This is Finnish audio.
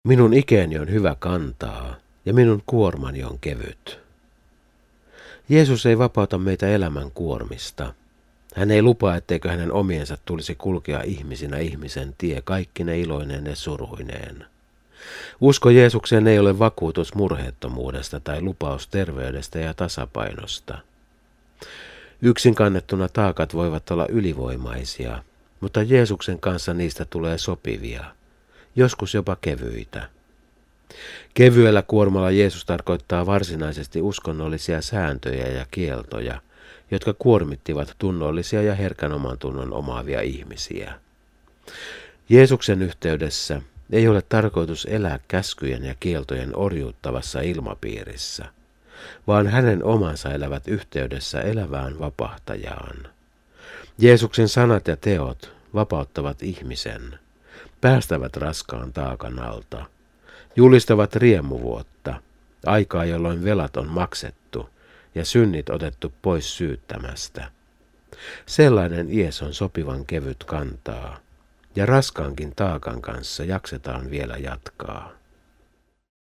Minun ikäni on hyvä kantaa ja minun kuormani on kevyt. Jeesus ei vapauta meitä elämän kuormista. Hän ei lupaa, etteikö hänen omiensa tulisi kulkea ihmisinä ihmisen tie kaikkine iloineen ja suruineen. Usko Jeesukseen ei ole vakuutus murheettomuudesta tai lupaus terveydestä ja tasapainosta. Yksin kannettuna taakat voivat olla ylivoimaisia, mutta Jeesuksen kanssa niistä tulee sopivia, joskus jopa kevyitä. Kevyellä kuormalla Jeesus tarkoittaa varsinaisesti uskonnollisia sääntöjä ja kieltoja, jotka kuormittivat tunnollisia ja herkän omantunnon omaavia ihmisiä. Jeesuksen yhteydessä ei ole tarkoitus elää käskyjen ja kieltojen orjuuttavassa ilmapiirissä, vaan hänen omansa elävät yhteydessä elävään vapahtajaan. Jeesuksen sanat ja teot vapauttavat ihmisen, päästävät raskaan taakan alta, julistavat riemuvuotta, aikaa jolloin velat on maksettu ja synnit otettu pois syyttämästä. Sellainen ies on sopivan kevyt kantaa, ja raskaankin taakan kanssa jaksetaan vielä jatkaa.